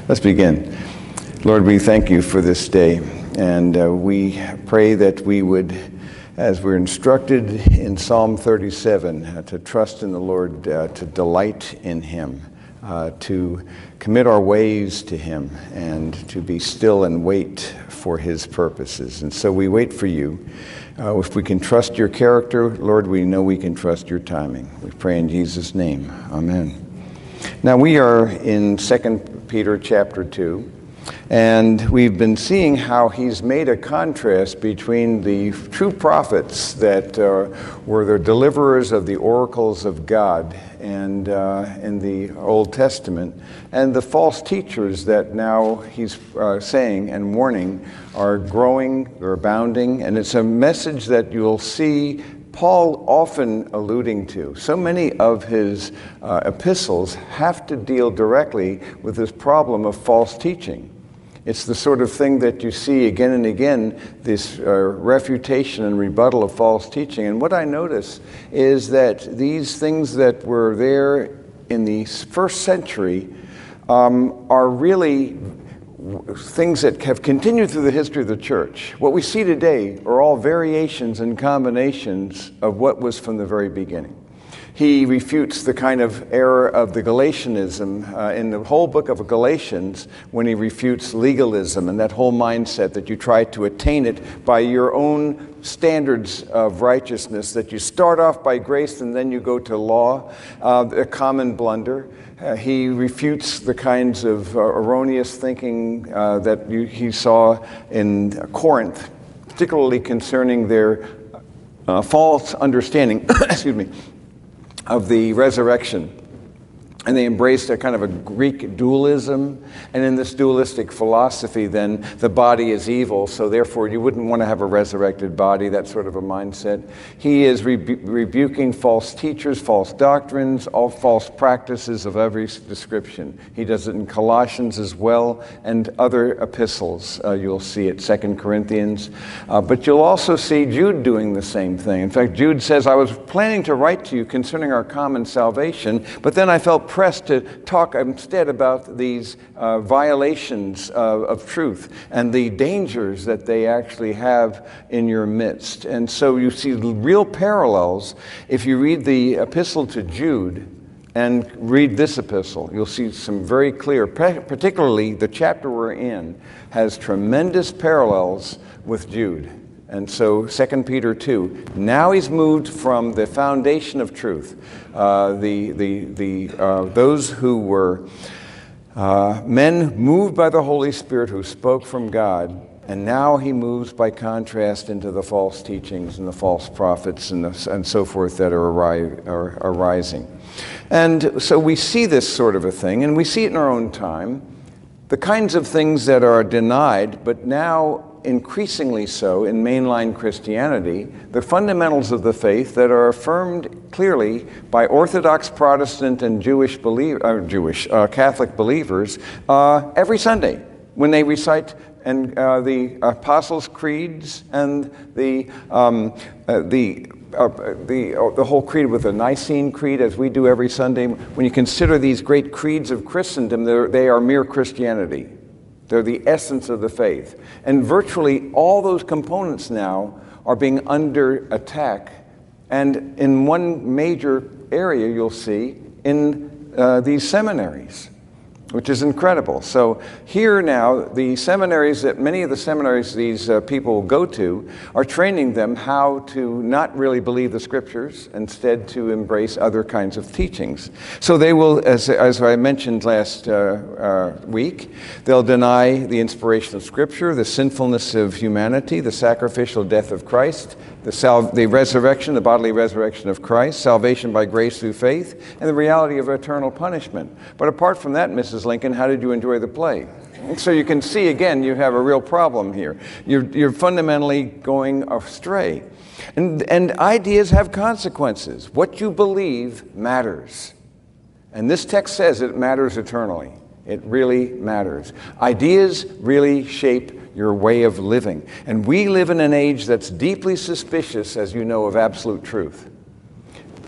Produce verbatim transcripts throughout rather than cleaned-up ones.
Let's begin. Lord, we thank you for this day, and uh, we pray that we would, as we're instructed in Psalm thirty-seven, uh, to trust in the Lord, uh, to delight in Him, uh, to commit our ways to Him, and to be still and wait for His purposes. And so we wait for you. Uh, if we can trust your character, Lord, we know we can trust your timing. We pray in Jesus' name. Amen. Now we are in Second Peter chapter two, and we've been seeing how he's made a contrast between the true prophets that uh, were the deliverers of the oracles of God and uh, in the Old Testament, and the false teachers that now he's uh, saying and warning are growing, they're abounding, and it's a message that you'll see Paul often alluding to. So many of his uh, epistles have to deal directly with this problem of false teaching. It's the sort of thing that you see again and again, this uh, refutation and rebuttal of false teaching. And what I notice is that these things that were there in the first century um, are really things that have continued through the history of the church. What we see today are all variations and combinations of what was from the very beginning. He refutes the kind of error of the Galatianism uh, in the whole book of Galatians when he refutes legalism and that whole mindset that you try to attain it by your own standards of righteousness, that you start off by grace and then you go to law, uh, a common blunder. Uh, he refutes the kinds of uh, erroneous thinking uh, that you, he saw in Corinth, particularly concerning their uh, false understanding, excuse me, of the resurrection. And they embraced a kind of a Greek dualism. And in this dualistic philosophy, then, the body is evil, so therefore you wouldn't want to have a resurrected body, that sort of a mindset. He is rebu- rebuking false teachers, false doctrines, all false practices of every description. He does it in Colossians as well, and other epistles. Uh, you'll see it, Second Corinthians. Uh, but you'll also see Jude doing the same thing. In fact, Jude says, I was planning to write to you concerning our common salvation, but then I felt pressed to talk instead about these uh, violations uh, of truth and the dangers that they actually have in your midst. And so you see real parallels. If you read the epistle to Jude and read this epistle, you'll see some very clear, particularly the chapter we're in has tremendous parallels with Jude. And so Second Peter two, now he's moved from the foundation of truth, uh, the, the, the, uh, those who were uh, men moved by the Holy Spirit who spoke from God, and now he moves by contrast into the false teachings and the false prophets and, the, and so forth that are, arri- are arising. And so we see this sort of a thing, and we see it in our own time, the kinds of things that are denied, but now increasingly so in mainline Christianity, the fundamentals of the faith that are affirmed clearly by Orthodox Protestant and Jewish believe, uh, Jewish uh, Catholic believers uh, every Sunday when they recite and uh, the Apostles' Creeds and the um, uh, the uh, the uh, the whole creed with the Nicene Creed, as we do every Sunday. When you consider these great creeds of Christendom, they are mere Christianity. They're the essence of the faith. And virtually all those components now are being under attack. And in one major area you'll see in uh, these seminaries, which is incredible. So here now, the seminaries that many of the seminaries these uh, people go to are training them how to not really believe the scriptures, instead to embrace other kinds of teachings. So they will, as, as I mentioned last uh, uh, week, they'll deny the inspiration of scripture, the sinfulness of humanity, the sacrificial death of Christ, the, sal- the resurrection, the bodily resurrection of Christ, salvation by grace through faith, and the reality of eternal punishment. But apart from that, Missus Lincoln, how did you enjoy the play? So you can see, again, you have a real problem here. You're, you're fundamentally going astray. And, and ideas have consequences. What you believe matters. And this text says it matters eternally. It really matters. Ideas really shape your way of living. And we live in an age that's deeply suspicious, as you know, of absolute truth.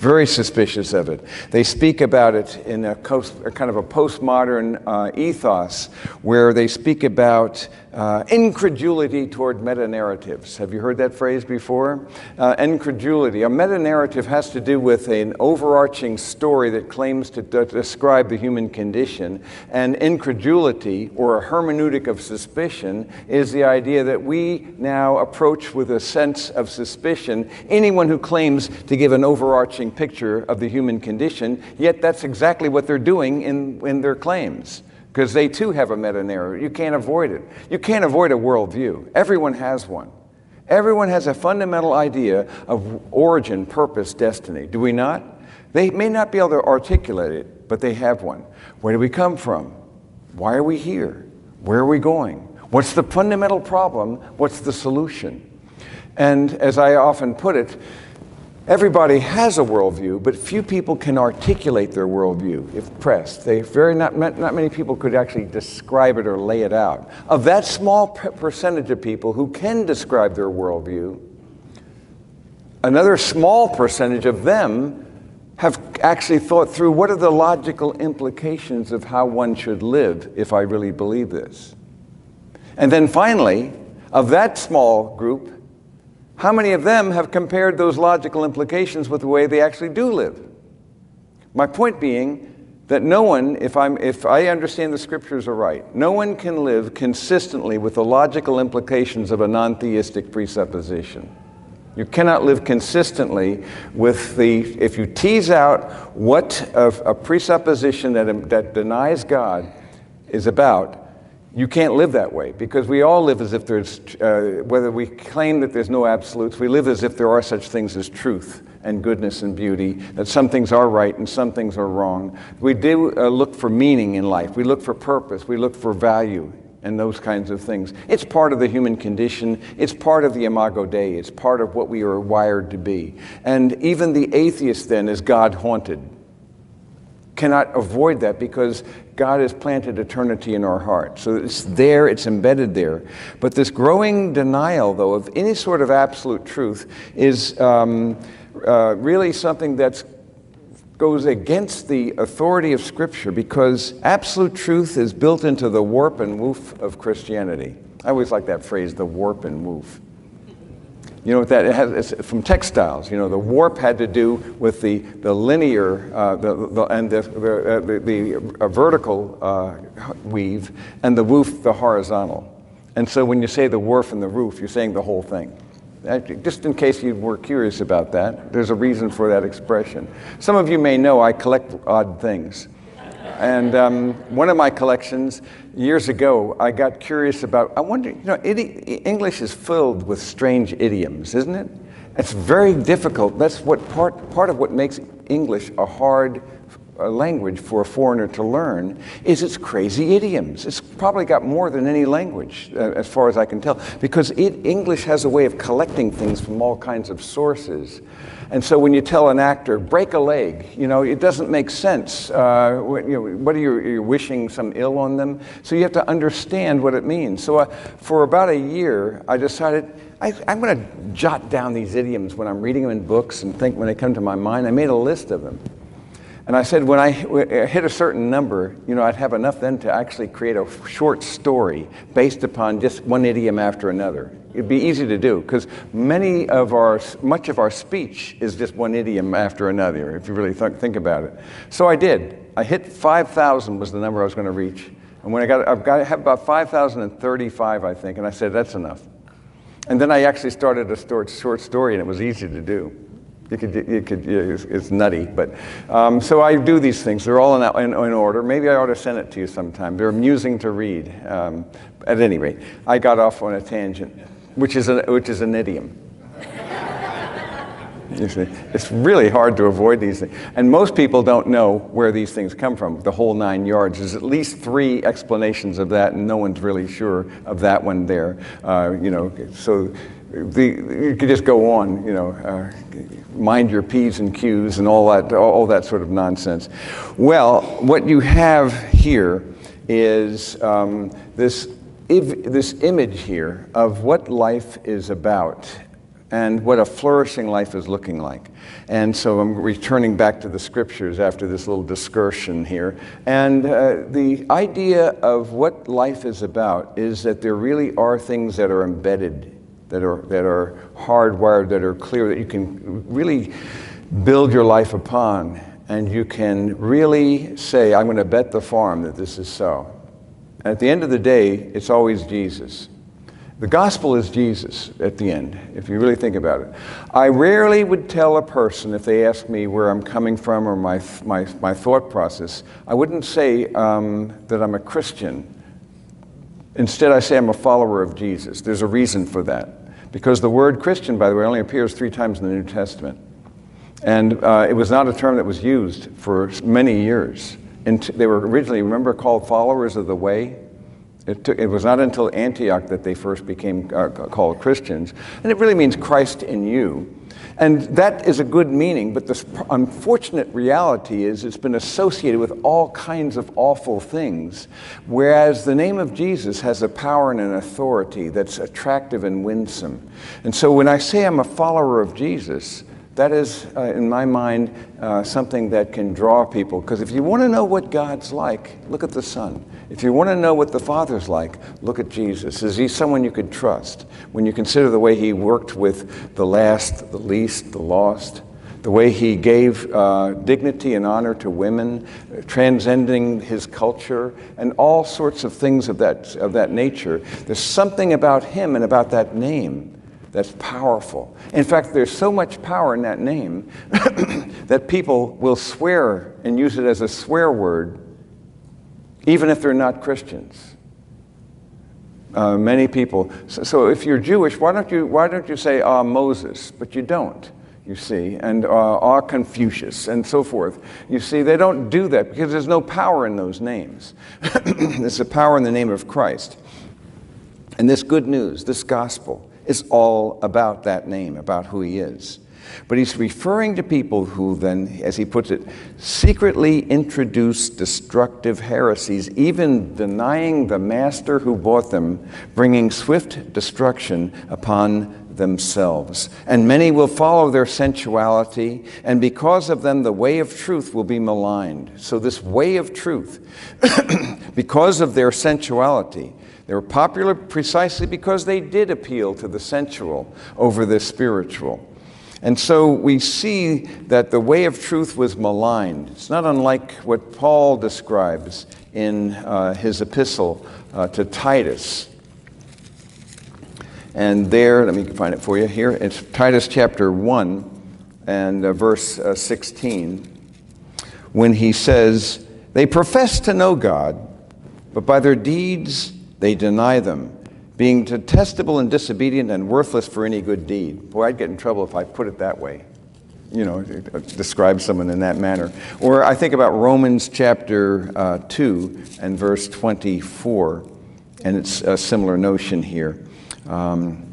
very suspicious of it. They speak about it in a, coast, a kind of a postmodern uh, ethos where they speak about uh, incredulity toward meta-narratives. Have you heard that phrase before? Uh, incredulity. A meta-narrative has to do with an overarching story that claims to d- describe the human condition, and incredulity, or a hermeneutic of suspicion, is the idea that we now approach with a sense of suspicion anyone who claims to give an overarching picture of the human condition, yet that's exactly what they're doing in, in their claims, because they too have a meta-narrative. You can't avoid it. You can't avoid a worldview. Everyone has one. Everyone has a fundamental idea of origin, purpose, destiny. Do we not? They may not be able to articulate it, but they have one. Where do we come from? Why are we here? Where are we going? What's the fundamental problem? What's the solution? And as I often put it, everybody has a worldview, but few people can articulate their worldview if pressed. They very not, not many people could actually describe it or lay it out. Of that small percentage of people who can describe their worldview, another small percentage of them have actually thought through what are the logical implications of how one should live if I really believe this. And then finally, of that small group, how many of them have compared those logical implications with the way they actually do live? My point being that no one, if, I'm, if I understand the scriptures are right, no one can live consistently with the logical implications of a non-theistic presupposition. You cannot live consistently with the, if you tease out what a, a presupposition that, that denies God is about, you can't live that way, because we all live as if there's, uh, whether we claim that there's no absolutes, we live as if there are such things as truth and goodness and beauty, that some things are right and some things are wrong. We do uh, look for meaning in life. We look for purpose. We look for value and those kinds of things. It's part of the human condition. It's part of the Imago Dei. It's part of what we are wired to be. And even the atheist then is God-haunted. Cannot avoid that because God has planted eternity in our heart. So it's there, it's embedded there. But this growing denial, though, of any sort of absolute truth is um, uh, really something that goes against the authority of Scripture, because absolute truth is built into the warp and woof of Christianity. I always like that phrase, the warp and woof. You know what that it has? It's from textiles. You know, the warp had to do with the the linear uh, the, the and the the, uh, the, the uh, vertical uh, weave, and the woof the horizontal. And so when you say the warp and the roof, you're saying the whole thing. Just in case you were curious about that, there's a reason for that expression. Some of you may know I collect odd things. And um, one of my collections, years ago, I got curious about, I wonder, you know, idi- English is filled with strange idioms, isn't it? It's very difficult. That's what part, part of what makes English a hard uh, language for a foreigner to learn, is its crazy idioms. It's probably got more than any language, uh, as far as I can tell, because it, English has a way of collecting things from all kinds of sources. And so when you tell an actor, break a leg, you know, it doesn't make sense. Uh, what, you know, what are you, are you wishing some ill on them? So you have to understand what it means. So uh, for about a year, I decided, I, I'm going to jot down these idioms when I'm reading them in books and think when they come to my mind. I made a list of them. And I said when I hit a certain number, you know, I'd have enough then to actually create a short story based upon just one idiom after another. It'd be easy to do, because many of our, much of our speech is just one idiom after another, if you really th- think about it. So I did. I hit five thousand was the number I was going to reach. And when I got, I've got, I have about five thousand thirty-five, I think, and I said, that's enough. And then I actually started a short, short story, and it was easy to do. You could, you could, it's, it's nutty, but um, so I do these things. They're all in, in, in order. Maybe I ought to send it to you sometime. They're amusing to read. Um, at any rate, I got off on a tangent, which is a, which is an idiom. You see, it's really hard to avoid these things, and most people don't know where these things come from. The whole nine yards. There's at least three explanations of that, and no one's really sure of that one there. Uh, you know, so. The, you could just go on, you know, uh, mind your P's and Q's and all that, all, all that sort of nonsense. Well, what you have here is um, this, if, this image here of what life is about. and what a flourishing life is looking like. And so I'm returning back to the scriptures after this little discursion here. And uh, the idea of what life is about is that there really are things that are embedded, that are, that are hardwired, that are clear, that you can really build your life upon. And you can really say, I'm going to bet the farm that this is so. And at the end of the day, it's always Jesus. The gospel is Jesus at the end, if you really think about it. I rarely would tell a person, if they ask me where I'm coming from or my, my, my thought process, I wouldn't say um, that I'm a Christian. Instead, I say I'm a follower of Jesus. There's a reason for that. Because the word Christian, by the way, only appears three times in the New Testament. And uh, it was not a term that was used for many years. And they were originally, remember, called followers of the way? It, took, it was not until Antioch that they first became uh, called Christians. And it really means Christ in you. And that is a good meaning, but the unfortunate reality is it's been associated with all kinds of awful things, whereas the name of Jesus has a power and an authority that's attractive and winsome. And so when I say I'm a follower of Jesus, that is, uh, in my mind, uh, something that can draw people. Because if you want to know what God's like, look at the Son. If you want to know what the Father's like, look at Jesus. Is he someone you could trust? When you consider the way he worked with the last, the least, the lost, the way he gave uh, dignity and honor to women, transcending his culture, and all sorts of things of that, of that nature. There's something about him and about that name that's powerful. In fact, there's so much power in that name that people will swear and use it as a swear word, even if they're not Christians. Uh, many people. So, so if you're Jewish, why don't you why don't you say ah Moses? But you don't. You see, and uh, ah Confucius, and so forth. You see, they don't do that because there's no power in those names. There's a power in the name of Christ. And this good news, this gospel, is all about that name, about who he is. But he's referring to people who then, as he puts it, secretly introduce destructive heresies, even denying the master who bought them, bringing swift destruction upon themselves. And many will follow their sensuality, and because of them, the way of truth will be maligned. So this way of truth, because of their sensuality, they were popular precisely because they did appeal to the sensual over the spiritual. And so we see that the way of truth was maligned. It's not unlike what Paul describes in uh, his epistle uh, to Titus. And there, let me find it for you here. It's Titus chapter one and uh, verse uh, sixteen, when he says, "They profess to know God, but by their deeds they deny them, being detestable and disobedient and worthless for any good deed." Boy, I'd get in trouble if I put it that way, you know, describe someone in that manner. Or I think about Romans chapter uh, two and verse twenty-four, and it's a similar notion here. Um,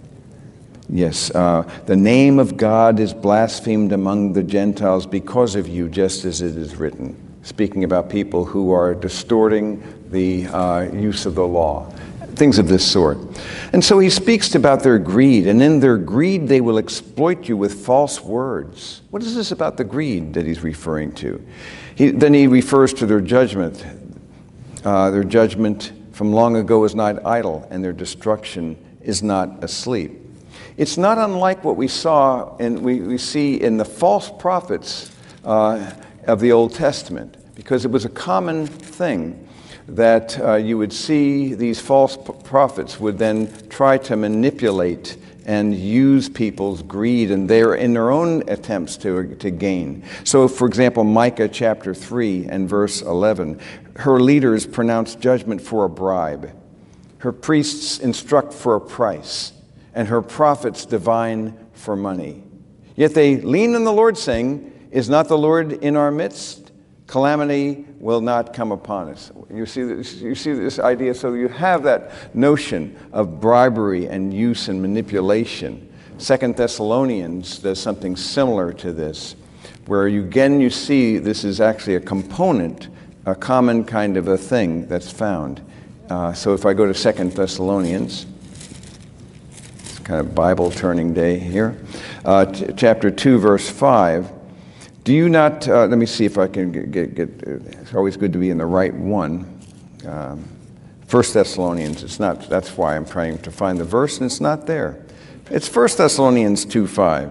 yes, uh, the name of God is blasphemed among the Gentiles because of you, just as it is written. Speaking about people who are distorting the uh, use of the law, things of this sort. And so he speaks about their greed, and in their greed they will exploit you with false words. What is this about the greed that he's referring to? He, then he refers to their judgment. Uh, their judgment from long ago is not idle, and their destruction is not asleep. It's not unlike what we saw and we, we see in the false prophets uh, of the Old Testament, because it was a common thing that uh, you would see these false p- prophets would then try to manipulate and use people's greed and their in their own attempts to, to gain. So, for example, Micah chapter three and verse eleven, her leaders pronounce judgment for a bribe. Her priests instruct for a price, and her prophets divine for money. Yet they lean on the Lord, saying, "Is not the Lord in our midst? Calamity will not come upon us." You see this, you see this idea. So you have that notion of bribery and use and manipulation. Second Thessalonians does something similar to this, where you, again you see this is actually a component, a common kind of a thing that's found. Uh, so if I go to Second Thessalonians, kind of Bible turning day here. Uh, t- chapter two, verse five. Do you not, uh, let me see if I can get, get, get, it's always good to be in the right one. Um, First Thessalonians, it's not, that's why I'm trying to find the verse, and it's not there. It's First Thessalonians two five.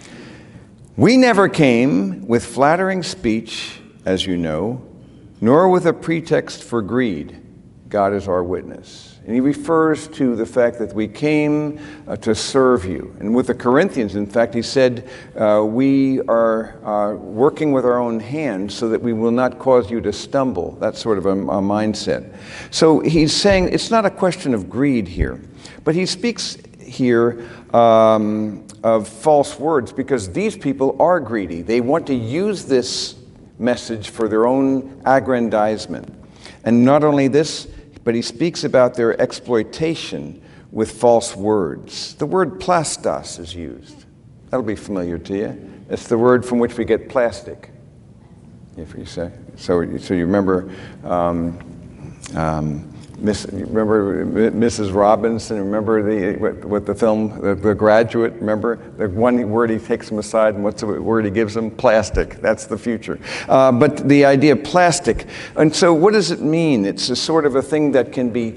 We never came with flattering speech, as you know, nor with a pretext for greed. God is our witness. And he refers to the fact that we came uh, to serve you. And with the Corinthians, in fact, he said, uh, we are uh, working with our own hands so that we will not cause you to stumble. That's sort of a, a mindset. So he's saying it's not a question of greed here, but he speaks here um, of false words because these people are greedy. They want to use this message for their own aggrandizement. And not only this, but he speaks about their exploitation with false words. The word plastos is used. That'll be familiar to you. It's the word from which we get plastic, if you say. So, so you remember, um, um, Miss, remember Missus Robinson? Remember the what, what the film, the, the Graduate? Remember the one word he takes them aside, and what's the word he gives them? Plastic. That's the future. Uh, but the idea of plastic, and so what does it mean? It's a sort of a thing that can be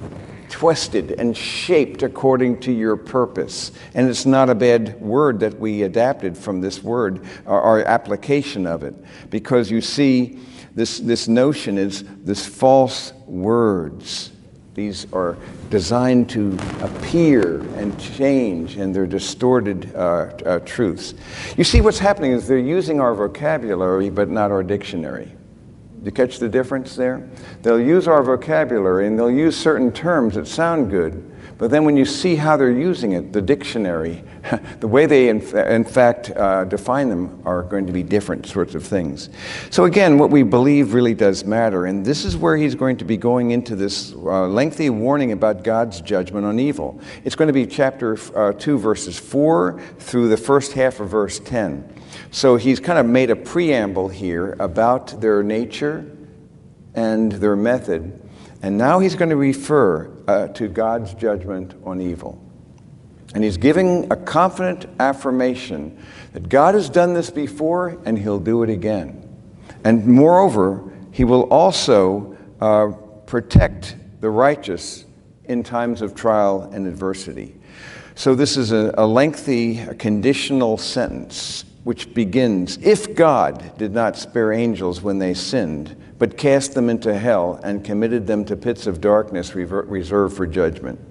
twisted and shaped according to your purpose, and it's not a bad word that we adapted from this word, our, our application of it, because you see. This, this notion is this false words. These are designed to appear and change, and they're distorted uh, uh, truths. You see, what's happening is they're using our vocabulary, but not our dictionary. You catch the difference there? They'll use our vocabulary, and they'll use certain terms that sound good, but then when you see how they're using it, the dictionary, the way they in, fa- in fact uh, define them are going to be different sorts of things. So again, what we believe really does matter, and this is where he's going to be going into this uh, lengthy warning about God's judgment on evil. It's going to be chapter uh, two, verses four through the first half of verse ten. So he's kind of made a preamble here about their nature and their method. And now he's going to refer uh, to God's judgment on evil. And he's giving a confident affirmation that God has done this before and he'll do it again. And moreover, he will also uh, protect the righteous in times of trial and adversity. So this is a, a lengthy a conditional sentence which begins, if God did not spare angels when they sinned, but cast them into hell and committed them to pits of darkness rever- reserved for judgment,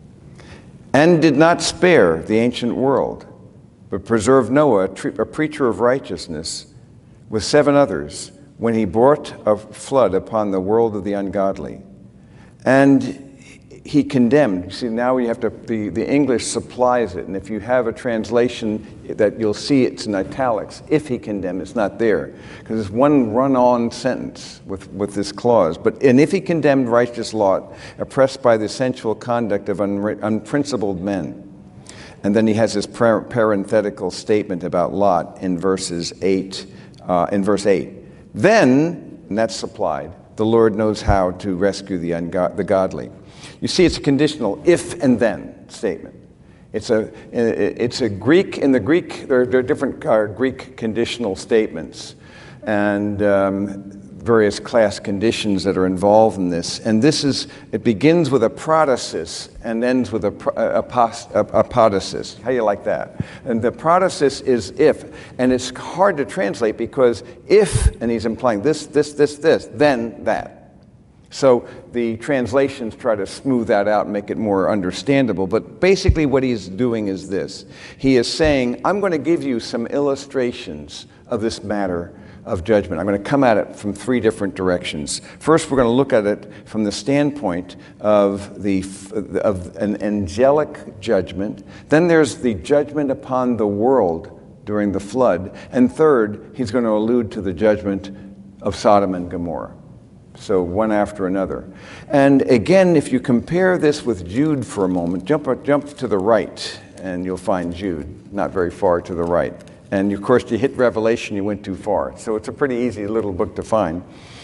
and did not spare the ancient world, but preserved Noah, a, tre- a preacher of righteousness, with seven others, when he brought a flood upon the world of the ungodly. And he condemned. You see, now we have to, the, the English supplies it, and if you have a translation that you'll see it's in italics, if he condemned, it's not there, because it's one run-on sentence with, with this clause. But, and if he condemned righteous Lot, oppressed by the sensual conduct of un, unprincipled men. And then he has this par- parenthetical statement about Lot in verses eight, uh, in verse eight. Then, and that's supplied, the Lord knows how to rescue the, ungo- the godly. You see, it's a conditional if and then statement. It's a, it's a Greek, in the Greek, there are, there are different uh, Greek conditional statements and um, various class conditions that are involved in this. And this is, it begins with a protasis and ends with a, a, a, a apodosis. How do you like that? And the protasis is if, and it's hard to translate because if, and he's implying this, this, this, this, then that. So the translations try to smooth that out and make it more understandable. But basically what he's doing is this. He is saying, I'm going to give you some illustrations of this matter of judgment. I'm going to come at it from three different directions. First, we're going to look at it from the standpoint of, the, of an angelic judgment. Then there's the judgment upon the world during the flood. And third, he's going to allude to the judgment of Sodom and Gomorrah. So one after another. And again, if you compare this with Jude for a moment, jump, jump to the right and you'll find Jude, not very far to the right. And of course, you hit Revelation, you went too far. So it's a pretty easy little book to find.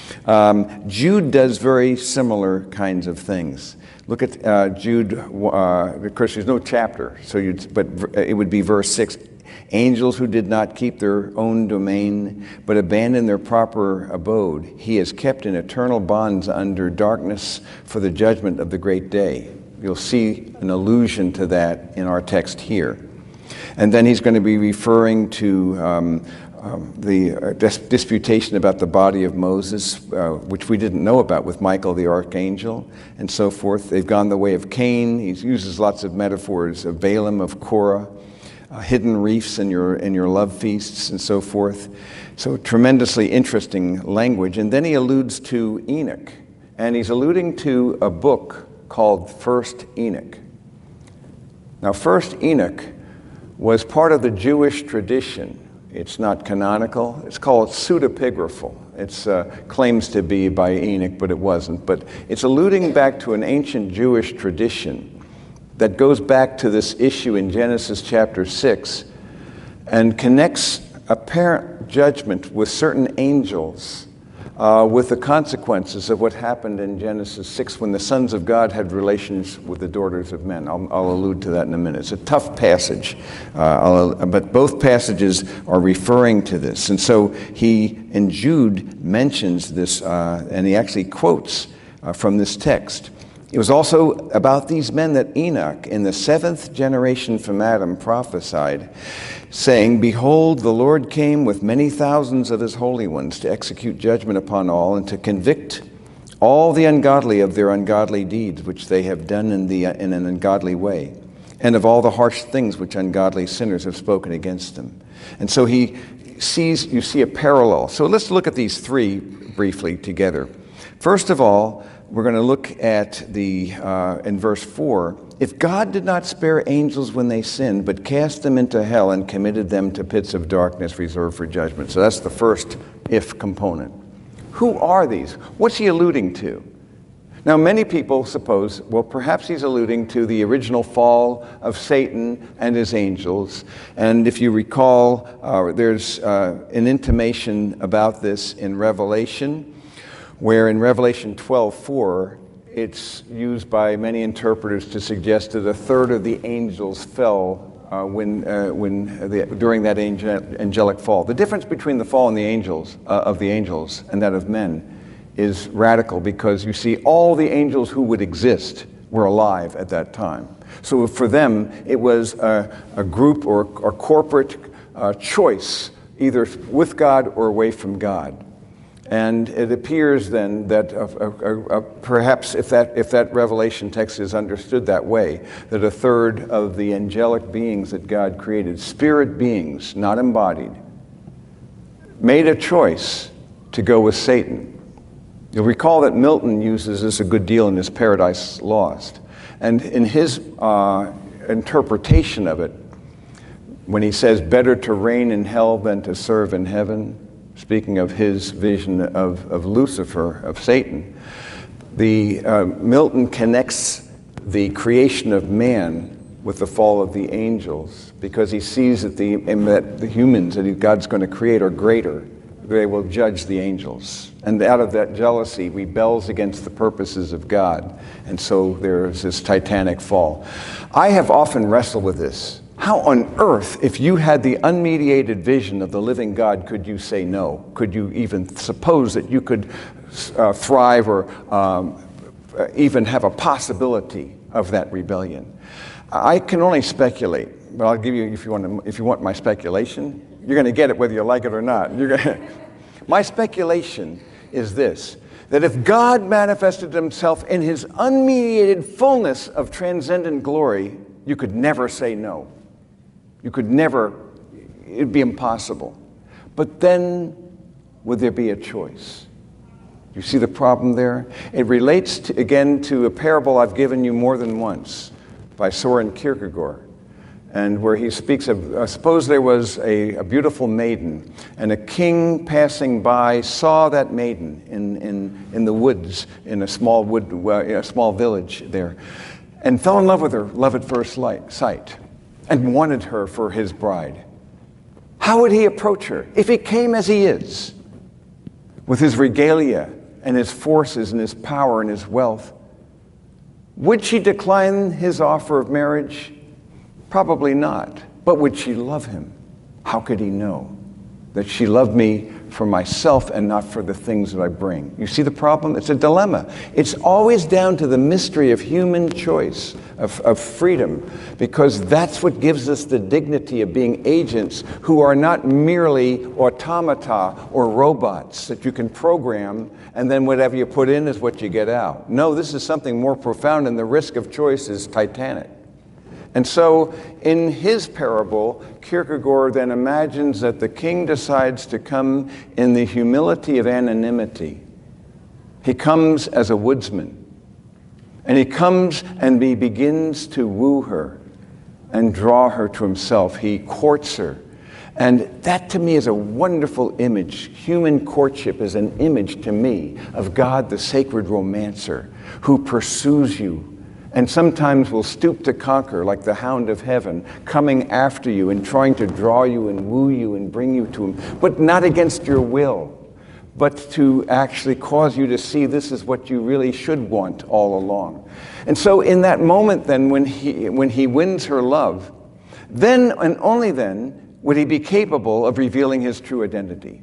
Um, Jude does very similar kinds of things. Look at uh, Jude, uh, of course there's no chapter, so you'd, but it would be verse six. Angels who did not keep their own domain, but abandoned their proper abode, he has kept in eternal bonds under darkness for the judgment of the great day. You'll see an allusion to that in our text here. And then he's going to be referring to um, um, the uh, dis- disputation about the body of Moses, uh, which we didn't know about with Michael the archangel, and so forth. They've gone the way of Cain. He uses lots of metaphors of Balaam, of Korah, uh, hidden reefs in your, in your love feasts, and so forth. So tremendously interesting language. And then he alludes to Enoch, and he's alluding to a book called First Enoch. Now, First Enoch was part of the Jewish tradition. It's not canonical. It's called pseudepigraphal. It uh, claims to be by Enoch, but it wasn't. But it's alluding back to an ancient Jewish tradition that goes back to this issue in Genesis chapter six and connects apparent judgment with certain angels Uh, with the consequences of what happened in Genesis six when the sons of God had relations with the daughters of men. I'll, I'll allude to that in a minute. It's a tough passage, uh, I'll, but both passages are referring to this. And so he, in Jude, mentions this, uh, and he actually quotes uh, from this text. It was also about these men that Enoch, in the seventh generation from Adam, prophesied, saying, "Behold, the Lord came with many thousands of his holy ones to execute judgment upon all and to convict all the ungodly of their ungodly deeds, which they have done in, the, in an ungodly way, and of all the harsh things which ungodly sinners have spoken against them." And so he sees, you see a parallel. So let's look at these three briefly together. First of all, we're going to look at the, uh, in verse four, "If God did not spare angels when they sinned, but cast them into hell and committed them to pits of darkness reserved for judgment." So that's the first if component. Who are these? What's he alluding to? Now, many people suppose, well, perhaps he's alluding to the original fall of Satan and his angels. And if you recall, uh, there's uh, an intimation about this in Revelation, where in Revelation twelve four, it's used by many interpreters to suggest that a third of the angels fell uh, when, uh, when the, during that angel, angelic fall. The difference between the fall and the angels, uh, of the angels and that of men is radical, because you see all the angels who would exist were alive at that time. So for them, it was a, a group or, or corporate uh, choice, either with God or away from God. And it appears then that uh, uh, uh, perhaps if that, if that Revelation text is understood that way, that a third of the angelic beings that God created, spirit beings, not embodied, made a choice to go with Satan. You'll recall that Milton uses this a good deal in his Paradise Lost. And in his uh, interpretation of it, when he says, "Better to reign in hell than to serve in heaven," speaking of his vision of, of Lucifer, of Satan, the uh, Milton connects the creation of man with the fall of the angels, because he sees that the, that the humans that God's going to create are greater. They will judge the angels. And out of that jealousy, rebels against the purposes of God. And so there's this titanic fall. I have often wrestled with this. How on earth, if you had the unmediated vision of the living God, could you say no? Could you even suppose that you could uh, thrive or um, even have a possibility of that rebellion? I can only speculate, but I'll give you, if you want, to, if you want my speculation, you're going to get it whether you like it or not. You're gonna, my speculation is this, that if God manifested himself in his unmediated fullness of transcendent glory, you could never say no. You could never, it'd be impossible. But then, would there be a choice? You see the problem there? It relates, to, again, to a parable I've given you more than once by Soren Kierkegaard, and where he speaks of, uh, suppose there was a, a beautiful maiden, and a king passing by saw that maiden in, in, in the woods, in a small wood, uh, in a small village there, and fell in love with her, love at first light, sight, and wanted her for his bride. How would he approach her if he came as he is, with his regalia, and his forces and his power and his wealth. Would she decline his offer of marriage? Probably not. But would she love him? How could he know that she loved me for myself and not for the things that I bring? You see the problem? It's a dilemma. It's always down to the mystery of human choice, of, of freedom, because that's what gives us the dignity of being agents who are not merely automata or robots that you can program and then whatever you put in is what you get out. No, this is something more profound, and the risk of choice is titanic. And so in his parable, Kierkegaard then imagines that the king decides to come in the humility of anonymity. He comes as a woodsman, and he comes and he begins to woo her and draw her to himself. He courts her. And that to me is a wonderful image. Human courtship is an image to me of God, the sacred romancer, who pursues you and sometimes will stoop to conquer like the hound of heaven, coming after you and trying to draw you and woo you and bring you to him, but not against your will, but to actually cause you to see this is what you really should want all along. And so in that moment then, when he, when he wins her love, then and only then would he be capable of revealing his true identity.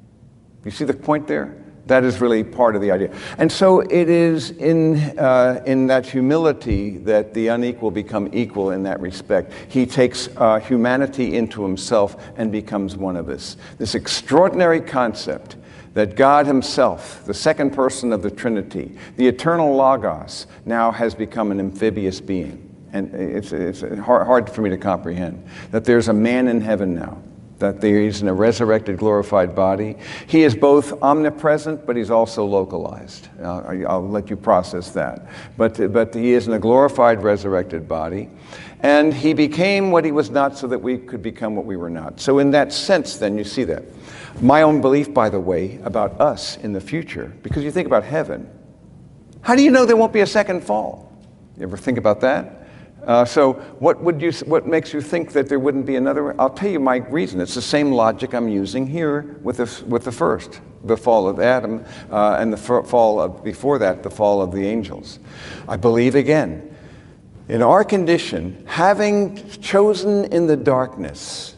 You see the point there? That is really part of the idea. And so it is in, uh, in that humility that the unequal become equal in that respect. He takes uh, humanity into himself and becomes one of us. This extraordinary concept that God himself, the second person of the Trinity, the eternal Logos, now has become an amphibious being. And it's, it's hard, hard for me to comprehend that there's a man in heaven now, that there is in a resurrected, glorified body. He is both omnipresent, but he's also localized. I'll, I'll let you process that. But, but he is in a glorified, resurrected body. And he became what he was not so that we could become what we were not. So in that sense, then, you see that. My own belief, by the way, about us in the future, because you think about heaven, how do you know there won't be a second fall? You ever think about that? Uh, so what would you? What makes you think that there wouldn't be another? I'll tell you my reason. It's the same logic I'm using here with the, with the first, the fall of Adam, uh, and the fall of, before that, the fall of the angels. I believe again, in our condition, having chosen in the darkness,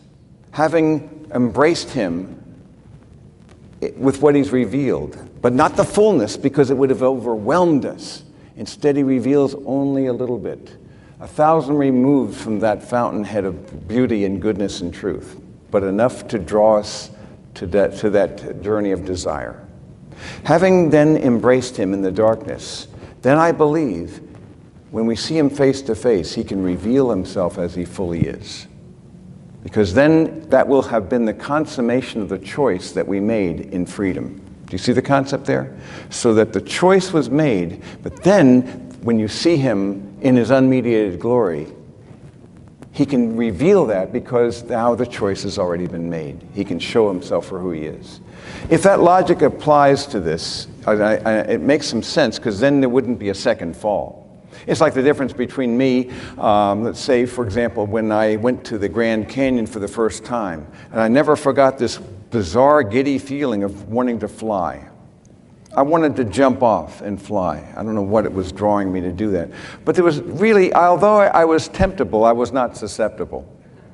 having embraced him with what he's revealed, but not the fullness because it would have overwhelmed us. Instead, he reveals only a little bit. A thousand removed from that fountainhead of beauty and goodness and truth, but enough to draw us to that, to that journey of desire. Having then embraced him in the darkness, then I believe when we see him face to face, he can reveal himself as he fully is. Because then that will have been the consummation of the choice that we made in freedom. Do you see the concept there? So that the choice was made, but then when you see him in his unmediated glory, he can reveal that because now the choice has already been made. He can show himself for who he is. If that logic applies to this, I, I, it makes some sense, because then there wouldn't be a second fall. It's like the difference between me, um, let's say, for example, when I went to the Grand Canyon for the first time, and I never forgot this bizarre, giddy feeling of wanting to fly. I wanted to jump off and fly. I don't know what it was drawing me to do that. But there was really, although I was temptable, I was not susceptible.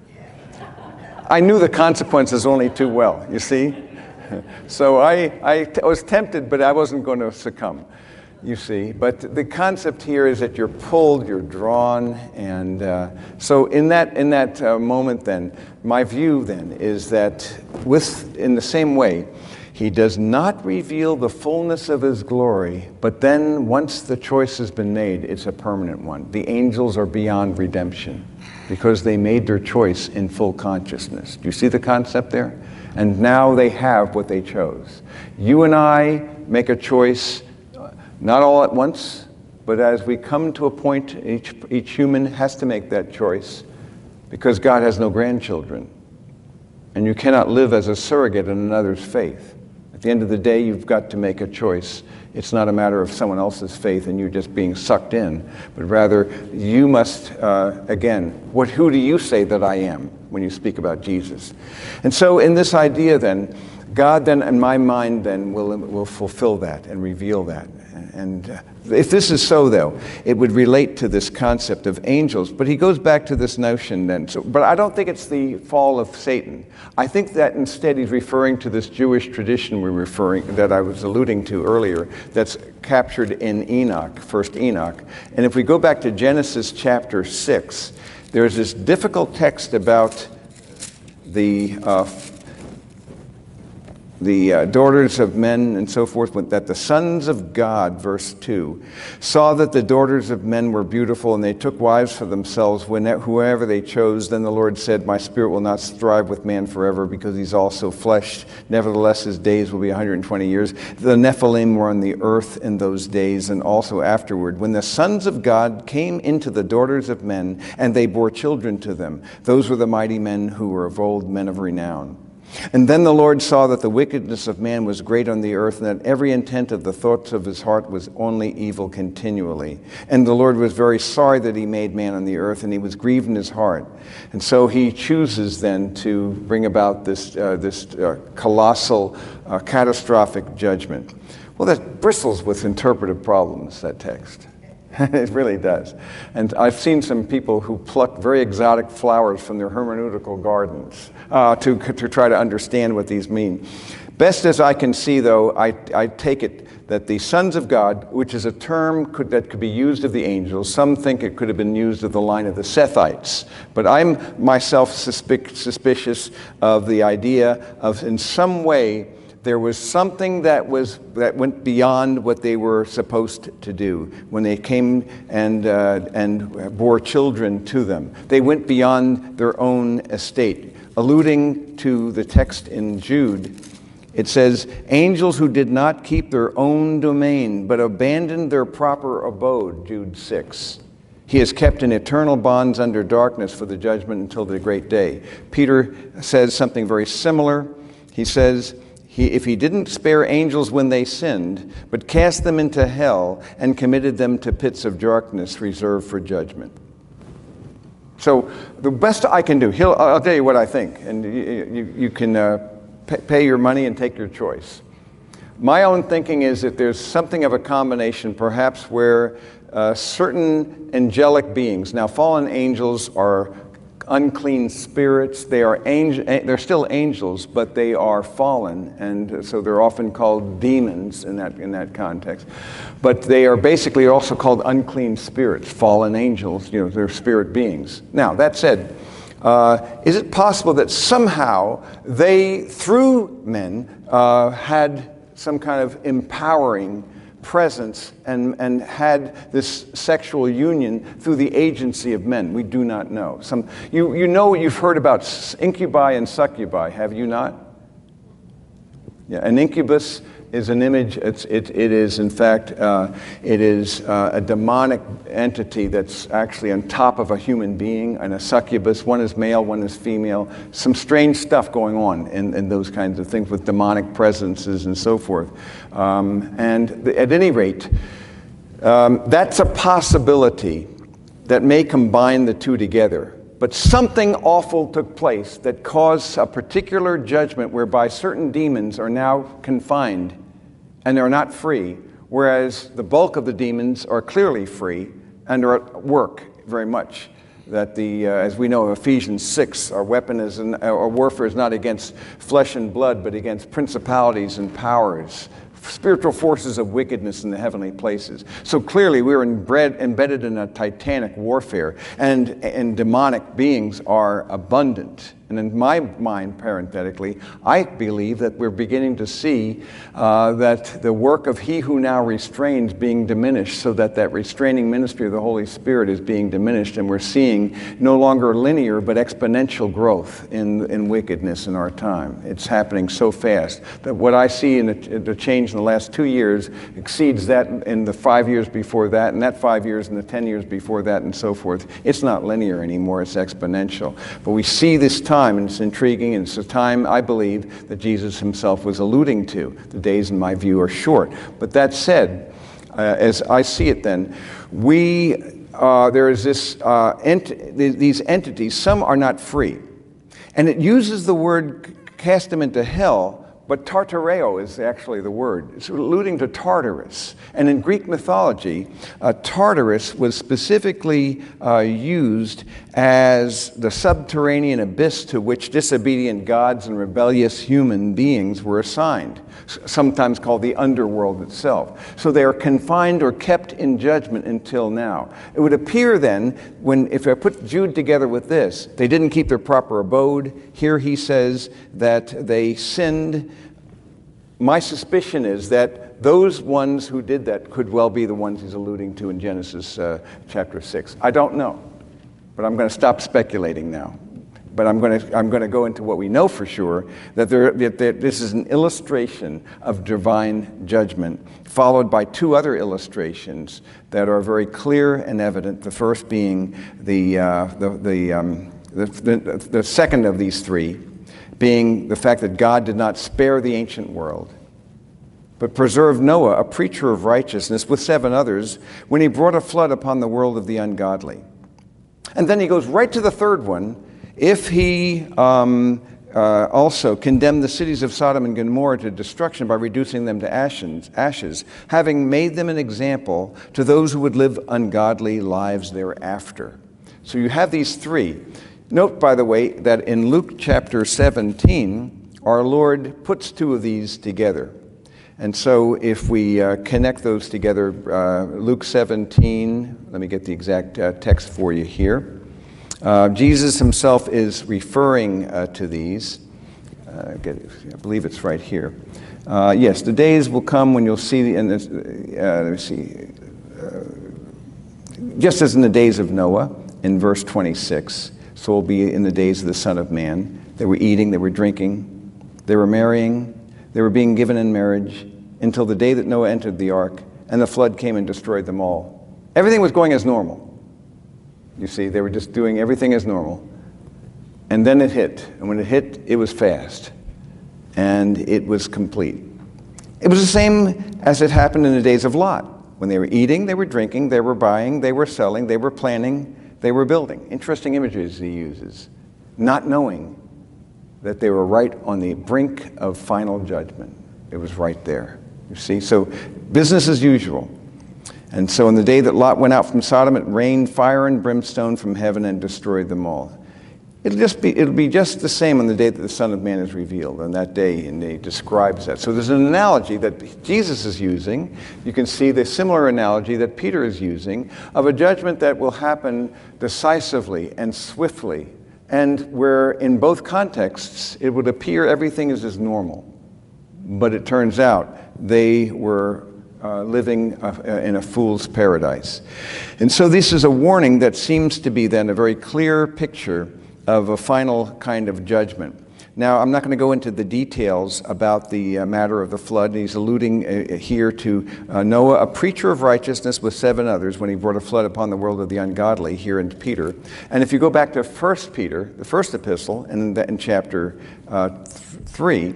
I knew the consequences only too well, you see? So I, I t- was tempted, but I wasn't going to succumb, you see. But the concept here is that you're pulled, you're drawn, and uh, so in that, in that uh, moment then, my view then is that with, in the same way, he does not reveal the fullness of his glory, but then once the choice has been made, it's a permanent one. The angels are beyond redemption because they made their choice in full consciousness. Do you see the concept there? And now they have what they chose. You and I make a choice, not all at once, but as we come to a point, each, each human has to make that choice because God has no grandchildren. And you cannot live as a surrogate in another's faith. At the end of the day, you've got to make a choice. It's not a matter of someone else's faith and you just being sucked in, but rather you must, uh, again, what, who do you say that I am when you speak about Jesus? And so in this idea then, God then, in my mind, then will, will fulfill that and reveal that. And uh, if this is so, though, it would relate to this concept of angels. But he goes back to this notion then. So, but I don't think it's the fall of Satan. I think that instead he's referring to this Jewish tradition we're referring, that I was alluding to earlier, that's captured in Enoch, first Enoch. And if we go back to Genesis chapter six, there's this difficult text about the uh, the uh, daughters of men and so forth, that the sons of God, verse two, saw that the daughters of men were beautiful, and they took wives for themselves, whenever, whoever they chose. Then the Lord said, my spirit will not strive with man forever, because he's also flesh. Nevertheless, his days will be one hundred twenty years. The Nephilim were on the earth in those days, and also afterward, when the sons of God came into the daughters of men, and they bore children to them. Those were the mighty men who were of old, men of renown. And then the Lord saw that the wickedness of man was great on the earth, and that every intent of the thoughts of his heart was only evil continually. And the Lord was very sorry that he made man on the earth, and he was grieved in his heart. And so he chooses then to bring about this, uh, this uh, colossal, uh, catastrophic judgment. Well, that bristles with interpretive problems, that text. It really does. And I've seen some people who pluck very exotic flowers from their hermeneutical gardens uh, to, to try to understand what these mean. Best as I can see, though, I, I take it that the sons of God, which is a term could, that could be used of the angels, some think it could have been used of the line of the Sethites. But I'm myself suspic- suspicious of the idea of, in some way, there was something that was that went beyond what they were supposed to do when they came and uh, and bore children to them. They went beyond their own estate. Alluding to the text in Jude, it says, angels who did not keep their own domain, but abandoned their proper abode, Jude six. He is kept in eternal bonds under darkness for the judgment until the great day. Peter says something very similar. He says, He, if he didn't spare angels when they sinned, but cast them into hell and committed them to pits of darkness reserved for judgment. So the best I can do, he'll, I'll tell you what I think, and you, you, you can uh, pay your money and take your choice. My own thinking is that there's something of a combination, perhaps, where uh, certain angelic beings, now fallen angels are unclean spirits. They are angel, they're still angels, but they are fallen, and so they're often called demons in that in that context. But they are basically also called unclean spirits, fallen angels. You know, they're spirit beings. Now, that said, uh, is it possible that somehow they, through men, uh, had some kind of empowering presence and, and had this sexual union through the agency of men? We do not know. Some, you, you know, you've heard about incubi and succubi, have you not? Yeah, an incubus is an image. It's, it, it is, in fact, uh, it is uh, a demonic entity that's actually on top of a human being, and a succubus. One is male, one is female. Some strange stuff going on in, in those kinds of things with demonic presences and so forth. Um, and the, at any rate, um, that's a possibility that may combine the two together. But something awful took place that caused a particular judgment whereby certain demons are now confined and they're not free, whereas the bulk of the demons are clearly free and are at work very much. That the, uh, as we know, Ephesians six, our weapon is, an, our warfare is not against flesh and blood, but against principalities and powers, spiritual forces of wickedness in the heavenly places. So clearly we're inbred, embedded in a titanic warfare, and, and demonic beings are abundant. And in my mind, parenthetically, I believe that we're beginning to see uh, that the work of he who now restrains being diminished, so that that restraining ministry of the Holy Spirit is being diminished, and we're seeing no longer linear but exponential growth in, in wickedness in our time. It's happening so fast that what I see in the, the change in the last two years exceeds that in the five years before that, and that five years and the ten years before that, and so forth. It's not linear anymore, it's exponential. But we see this time, and it's intriguing, and it's a time, I believe, that Jesus himself was alluding to. The days, in my view, are short. But that said, uh, as I see it then, we, uh, there is this, uh, ent- these entities, some are not free. And it uses the word cast them into hell, but Tartareo is actually the word. It's alluding to Tartarus. And in Greek mythology, uh, Tartarus was specifically uh, used as the subterranean abyss to which disobedient gods and rebellious human beings were assigned, sometimes called the underworld itself. So they are confined or kept in judgment until now. It would appear then, when if I put Jude together with this, they didn't keep their proper abode. Here he says that they sinned. My suspicion is that those ones who did that could well be the ones he's alluding to in Genesis uh, chapter six. I don't know, but I'm going to stop speculating now. But I'm going to I'm going to go into what we know for sure, that, there, that there, this is an illustration of divine judgment, followed by two other illustrations that are very clear and evident. The first being the uh, the the, um, the the the second of these three, being the fact that God did not spare the ancient world, but preserved Noah, a preacher of righteousness, with seven others, when he brought a flood upon the world of the ungodly. And then he goes right to the third one. If he um, uh, also condemned the cities of Sodom and Gomorrah to destruction by reducing them to ashes, ashes, having made them an example to those who would live ungodly lives thereafter. So you have these three. Note, by the way, that in Luke chapter seventeen, our Lord puts two of these together. And so if we uh, connect those together, uh, Luke seventeen, let me get the exact uh, text for you here. Uh, Jesus himself is referring uh, to these. Uh, get it, I believe it's right here. Uh, yes, the days will come when you'll see, the, in this, uh, let me see, uh, just as in the days of Noah, in verse twenty-six, so will be in the days of the Son of Man. They were eating, they were drinking, they were marrying, they were being given in marriage, until the day that Noah entered the ark, and the flood came and destroyed them all. Everything was going as normal. You see, they were just doing everything as normal. And then it hit. And when it hit, it was fast. And it was complete. It was the same as it happened in the days of Lot. When they were eating, they were drinking, they were buying, they were selling, they were planning, they were building. Interesting images he uses. Not knowing that they were right on the brink of final judgment. It was right there. You see, so business as usual. And so in the day that Lot went out from Sodom, it rained fire and brimstone from heaven and destroyed them all. It'll just be, it'll be just the same on the day that the Son of Man is revealed, on that day, and he describes that. So there's an analogy that Jesus is using. You can see the similar analogy that Peter is using of a judgment that will happen decisively and swiftly, and where in both contexts it would appear everything is as normal. But it turns out they were Uh, living uh, in a fool's paradise. And so this is a warning that seems to be then a very clear picture of a final kind of judgment. Now, I'm not going to go into the details about the uh, matter of the flood. He's alluding uh, here to uh, Noah, a preacher of righteousness with seven others, when he brought a flood upon the world of the ungodly, here in Peter. And if you go back to First Peter, the first epistle, and in, the, in chapter uh, th- three,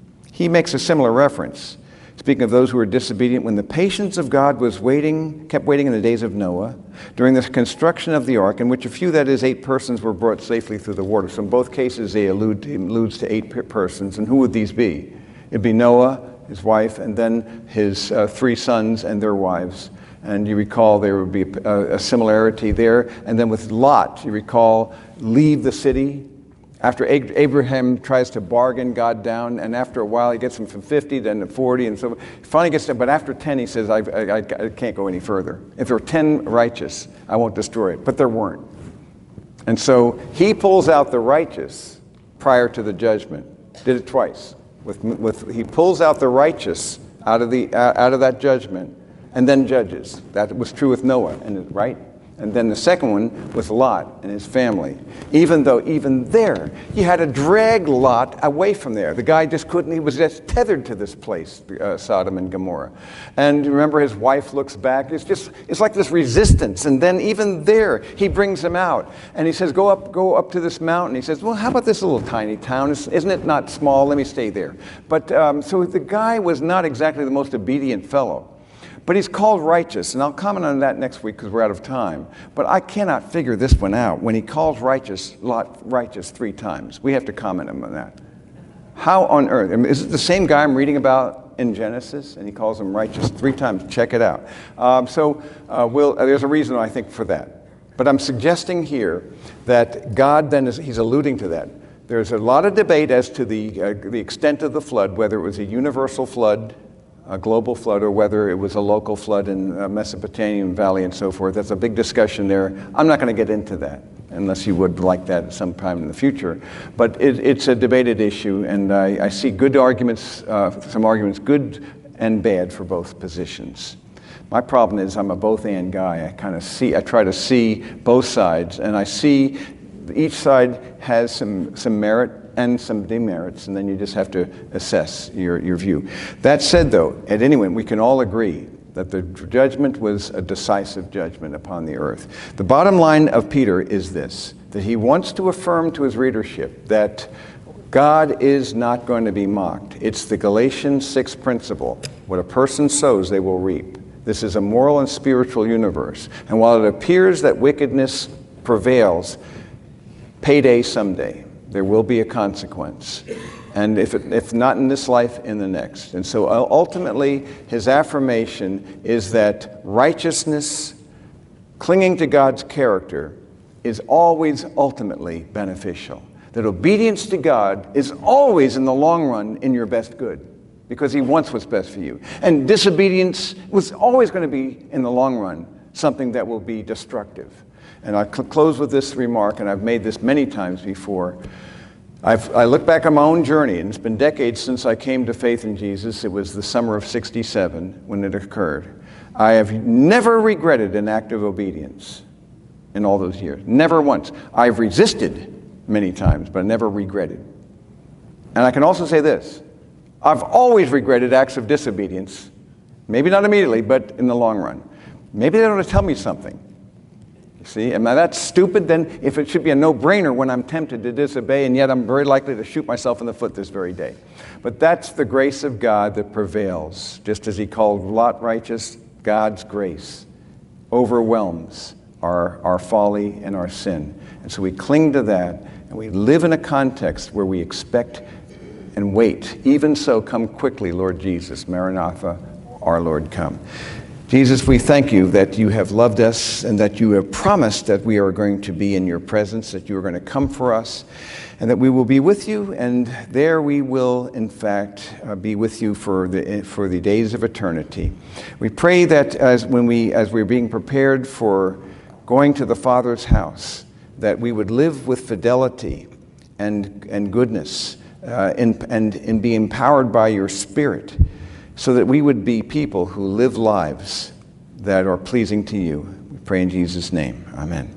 he makes a similar reference. Speaking of those who were disobedient, when the patience of God was waiting, kept waiting in the days of Noah, during the construction of the ark, in which a few, that is, eight persons, were brought safely through the water. So in both cases, they allude to, alludes to eight persons. And who would these be? It'd be Noah, his wife, and then his uh, three sons and their wives. And you recall there would be a, a similarity there. And then with Lot, you recall, leave the city. After Abraham tries to bargain God down, and after a while he gets him from fifty, then to forty, and so finally gets to, but after ten he says, I, I, I can't go any further. If there are ten righteous, I won't destroy it. But there weren't. And so he pulls out the righteous prior to the judgment. Did it twice. With, with, he pulls out the righteous out of, the, out of that judgment, and then judges. That was true with Noah, and right? And then the second one was Lot and his family. Even though even there, you had to drag Lot away from there. The guy just couldn't, he was just tethered to this place, uh, Sodom and Gomorrah. And remember, his wife looks back. It's just, it's like this resistance. And then even there, he brings him out. And he says, go up, go up to this mountain. He says, well, how about this little tiny town? Isn't it not small? Let me stay there. But um, so the guy was not exactly the most obedient fellow. But he's called righteous, and I'll comment on that next week because we're out of time. But I cannot figure this one out. When he calls righteous, Lot righteous three times, we have to comment on that. How on earth? I mean, is it the same guy I'm reading about in Genesis? And he calls him righteous three times. Check it out. Um, so uh, we'll, uh, there's a reason, I think, for that. But I'm suggesting here that God then is, he's alluding to that. There's a lot of debate as to the, uh, the extent of the flood, whether it was a universal flood, a global flood, or whether it was a local flood in uh, Mesopotamian Valley and so forth. That's a big discussion there. I'm not going to get into that, unless you would like that at some time in the future. But it, it's a debated issue, and I, I see good arguments, uh, some arguments good and bad for both positions. My problem is I'm a both-and guy. I kind of see, I try to see both sides, and I see each side has some, some merit and some demerits, and then you just have to assess your, your view. That said, though, at any rate, we can all agree that the judgment was a decisive judgment upon the earth. The bottom line of Peter is this, that he wants to affirm to his readership that God is not going to be mocked. It's the Galatians six principle. What a person sows, they will reap. This is a moral and spiritual universe. And while it appears that wickedness prevails, payday someday. There will be a consequence. And if, it, if not in this life, in the next. And so ultimately, his affirmation is that righteousness, clinging to God's character, is always ultimately beneficial. That obedience to God is always in the long run in your best good, because he wants what's best for you. And disobedience was always going to be, in the long run, something that will be destructive. And I'll cl- close with this remark, and I've made this many times before. I've, I look back on my own journey, and it's been decades since I came to faith in Jesus. It was the summer of sixty-seven when it occurred. I have never regretted an act of obedience in all those years. Never once. I've resisted many times, but I never regretted. And I can also say this. I've always regretted acts of disobedience. Maybe not immediately, but in the long run. Maybe they want to tell me something. See, am I that stupid then if it should be a no-brainer when I'm tempted to disobey, and yet I'm very likely to shoot myself in the foot this very day? But that's the grace of God that prevails. Just as he called Lot righteous, God's grace overwhelms our, our folly and our sin. And so we cling to that, and we live in a context where we expect and wait. Even so, come quickly, Lord Jesus. Maranatha, our Lord, come. Jesus, we thank you that you have loved us and that you have promised that we are going to be in your presence, that you are going to come for us, and that we will be with you, and there we will, in fact, uh, be with you for the for the days of eternity. We pray that as when we as we're being prepared for going to the Father's house, that we would live with fidelity and and goodness, uh, and and and be empowered by your Spirit, so that we would be people who live lives that are pleasing to you. We pray in Jesus' name. Amen.